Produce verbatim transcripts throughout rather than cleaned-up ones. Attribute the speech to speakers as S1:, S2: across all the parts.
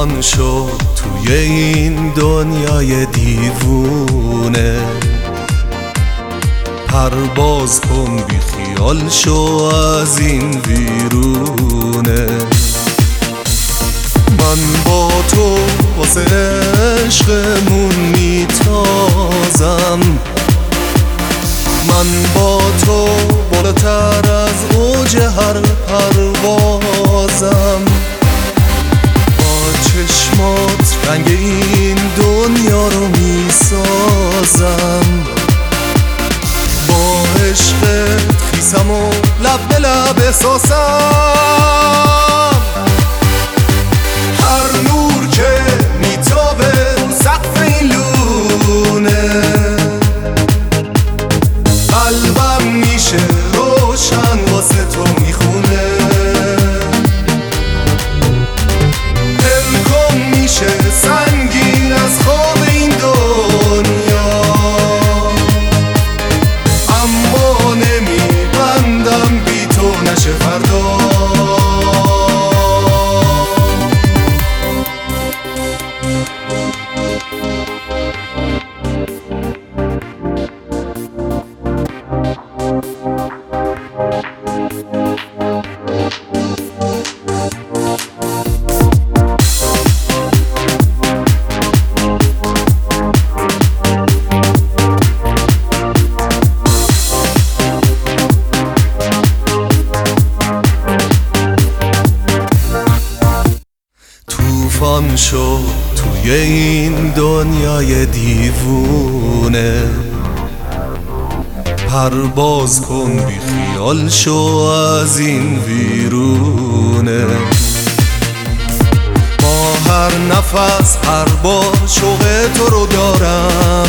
S1: طوفان شد توی این دنیای دیوونه، پرواز کن بی خیال شو از این ویرونه. من با تو واسه عشقمون میتازم، من با تو بالاتر از اوج هر پروازم. با چشمات رنگ این دنیا رو میسازم، با عشقت خیسم و لب به لب احساسم. هر نور که میتابه رو سقف این لونه، قلبم میشه روشن واسه تو میخونه. دلکم میشه سنگین از خواب این دنیا، اما نمیبندم بی تو نشه فردا. طوفان شد توی این دنیای دیوونه، پرواز کن بی خیال شو از این ویرونه. با هر نفس هر بار شوق تو رو دارم،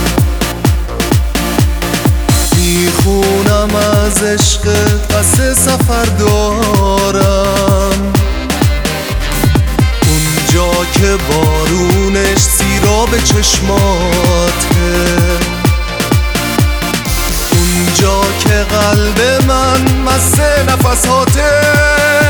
S1: میخونم از عشق قصه سفر دارم. اونجا که بارونش سیراب چشماته، اونجا که قلب من مست نفساته.